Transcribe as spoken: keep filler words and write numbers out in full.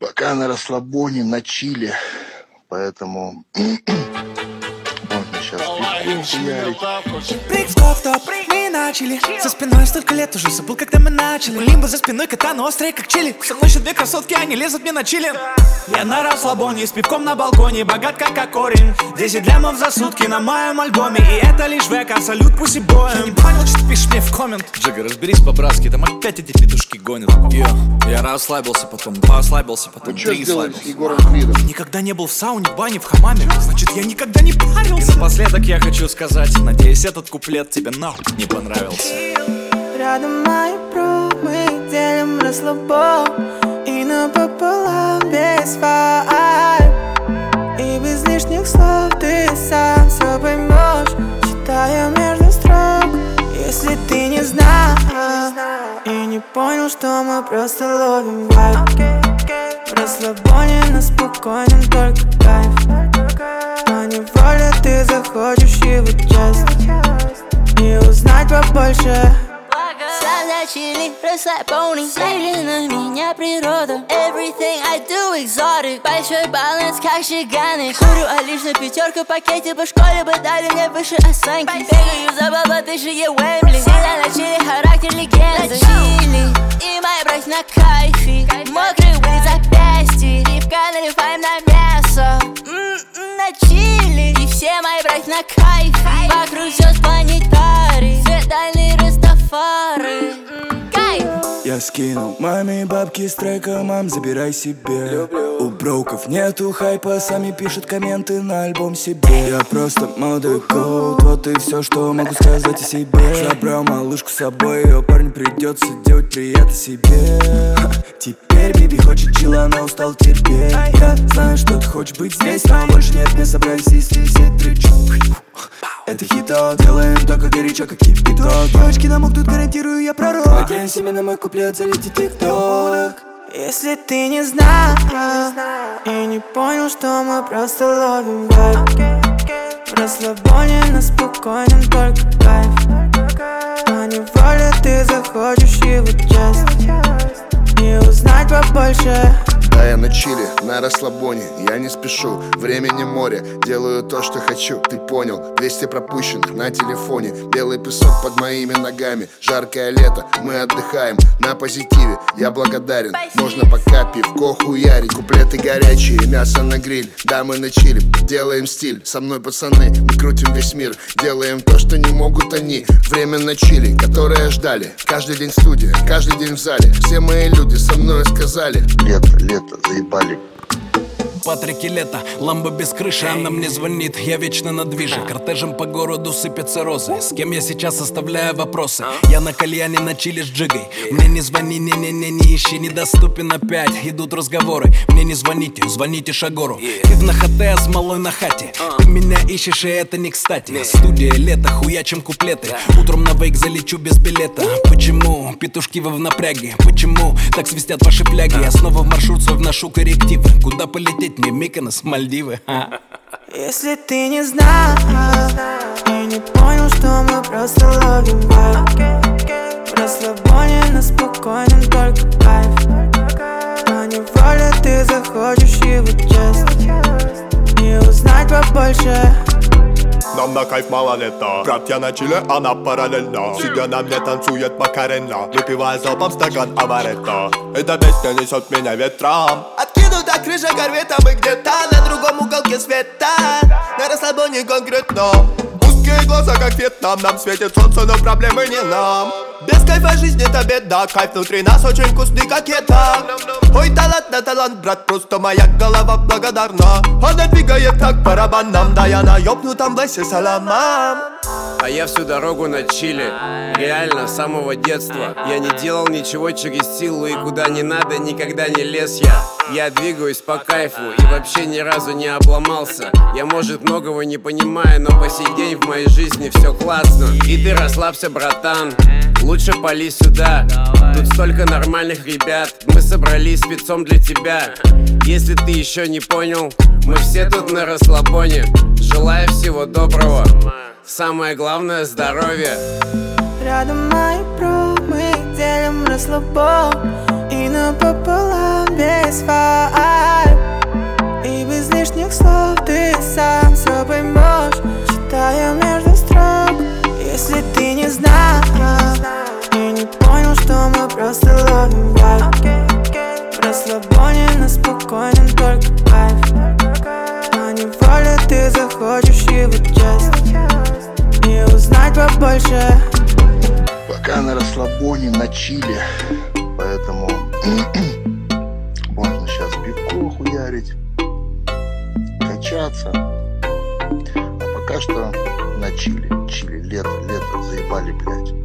Пока на расслабоне, на чиле. Поэтому можно сейчас пивку хуярить. Прыг, стоп, стоп, мы начали. За спиной столько лет, уже забыл, когда мы начали. Лимбо за спиной, катана острая, как чили. Со мной еще две красотки, они лезут мне на чили. Я на расслабоне, с пивком на балконе. Богат как, как корень. десять лямов за сутки на моем альбоме. И это лишь века, салют пусть и боем. Я не понял, что ты пишешь мне в коммент. Джига, разберись по-братски, там опять эти петушки гонят. Йо, я расслабился, потом два ослабился, потом Вы три что слабился. сделали с Егором Кридом? Никогда не был в сауне, в бане, в хамаме. Значит, я никогда не парился. И напоследок я хочу сказать, надеюсь, этот куплет тебе нахуй не понравился. Рядом мои бро, мы делим расслабон. И напополам без вайб. И без лишних слов ты сам все поймешь, читая между строк. Если ты не знал и не понял, что мы просто ловим вайб. В расслабоне на спокойном только кайф. Но неволе ты захочешь его часть и узнать побольше. Сам на чили, расслабоне. Смотри на меня природа. Everything I do exotic. Большой баланс, как шиганы. Курю, а лишь пятерка в пакете. По школе бы дали мне выше оценки. Бегаю за баба, ты же е Уэмбли. Всегда на чили, характер легенды. Чили, и мои братья на кайфе. Мокрый вылез запястье. Пивка наливаем на мясо. М-м, на чили. И все мои братья на кайфе. Вокруг все планетарий. Светальный Растафари. Кайф. Я скинул маме бабки с трека, мам, забирай себе. У броков нету хайпа, сами пишут комменты на альбом себе. Я просто молодой голд, вот и все, что могу сказать о себе. Забрал малышку с собой, ее парню придется делать приятно себе. Ха, теперь биби хочет чила, она устал терпеть. Я знаю, что ты хочешь быть здесь, но больше нет, мы собрались если все три. Это хиток, делаем только горячо, как кипяток. Девочки намокнут, гарантирую, я пророк. Надеюсь, именно мой куплет залетит тик-ток. Если ты не знал и не понял, что мы просто ловим вайб. В расслабоне на спокойном только кайф. Но неволе ты захочешь его часть и узнать побольше. Да, я на чиле, на расслабоне, я не спешу. Времени море, делаю то, что хочу. Ты понял, двести пропущенных на телефоне. Белый песок под моими ногами. Жаркое лето, мы отдыхаем на позитиве, я благодарен. Можно пока пивко хуярить. Куплеты горячие, мясо на гриль. Да, мы на чиле, делаем стиль. Со мной пацаны, мы крутим весь мир. Делаем то, что не могут они. Время на чиле, которое ждали. Каждый день студия, каждый день в зале. Все мои люди со мной сказали: лето, лето, заебали. Патрики лето, ламбо без крыши, она мне звонит, я вечно на движе. Кортежем по городу сыпятся розы. С кем я сейчас оставляю вопросы? Я на кальяне, на чили с джигой. Мне не звони, не-не-не, не ищи, недоступен опять. Идут разговоры, мне не звоните, звоните Шагору. Как на хате, с малой на хате. Ты меня ищешь, и это не кстати. Студия лето, хуячим куплеты. Утром на вейк залечу без билета. Почему? Петушки вы в напряге. Почему? Так свистят ваши фляги. Я снова в маршрут свой вношу коррективы. Куда полететь? Мне Миконос, Мальдивы. Если ты не знал и не понял, что мы просто ловим вайб. В расслабоне на спокойном только кайф. Но неволе ты захочешь его часть и узнать побольше. Нам на кайф мало лета. Братья на чиле, она параллельно. Сидя на мне танцует Макарена, выпивая залпом стакан амаретто. Эта песня несет меня ветром. Откинута крыша корвета, мы где-то на другом уголке света. На расслабоне конкретно. Узкие глаза, как Вьетнам. Нам светит солнце, но проблемы не нам. Без кайфа жизнь это беда. Кайф внутри нас очень вкусный, как это. Ой, талант на талант, брат, просто моя голова благодарна. Она двигает как барабаном. Да я на ёбнутом весе саламам. А я всю дорогу на чиле. Реально, с самого детства. Я не делал ничего через силу. И куда не надо, никогда не лез я. Я двигаюсь по кайфу и вообще ни разу не обломался. Я, может, многого не понимаю, но по сей день в моей жизни все классно. И ты расслабься, братан, лучше пали сюда. Тут столько нормальных ребят. Мы собрались спецом для тебя. Если ты еще не понял, мы все тут на расслабоне. Желаю всего доброго. Самое главное — здоровье. Рядом мои бро, мы делим расслабон. И и напополам без вайб. И без лишних слов ты сам все поймешь, читая между строк. Если ты не знал и не понял, что мы просто ловим вайб. В расслабоне на спокойном только кайф. На неволе ты захочешь его часть и узнать побольше. Пока на расслабоне, на чиле, поэтому можно сейчас пивко хуярить, качаться. А пока что на чиле, чили, лето, лето, заебали, блядь.